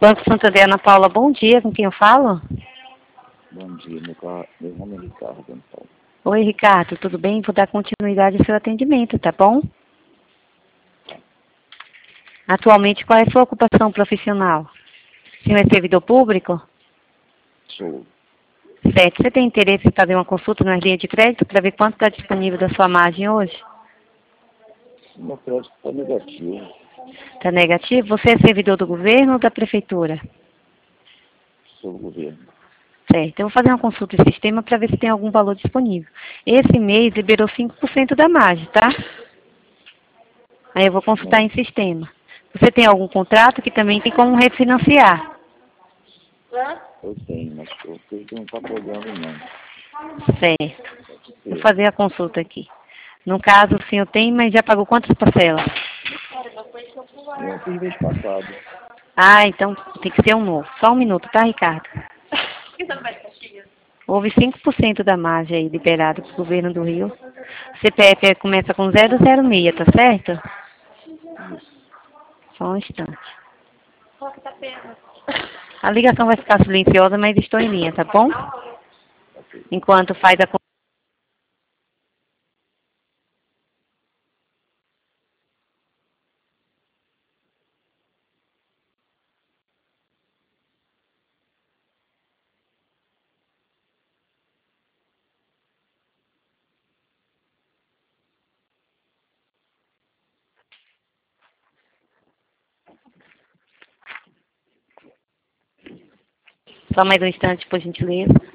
Banco Santander, Ana Paula, bom dia, com quem eu falo? Bom dia, meu nome é Ricardo, Ana Paula. Oi, Ricardo, tudo bem? Vou dar continuidade ao seu atendimento, tá bom? Atualmente, qual é a sua ocupação profissional? O senhor é servidor público? Sou. Certo. Você tem interesse em fazer uma consulta nas linhas de crédito para ver quanto está disponível da sua margem hoje? Meu crédito está negativo. Está negativo? Você é servidor do governo ou da prefeitura? Sou do governo. Certo. Eu vou fazer uma consulta em sistema para ver se tem algum valor disponível. Esse mês liberou 5% da margem, tá? Aí eu vou consultar em sistema. Você tem algum contrato que também tem como refinanciar? Eu tenho, mas o que não está pagando, não. Certo. Vou fazer a consulta aqui. No caso, o senhor tem, mas já pagou quantas parcelas? Eu fiz mês passado. Ah, então tem que ser um novo. Só um minuto, tá, Ricardo? Houve 5% da margem aí liberada para o governo do Rio. CPF começa com 006, tá certo? Só um instante. A ligação vai ficar silenciosa, mas estou em linha, tá bom? Enquanto faz a... Só mais um instante, por gentileza.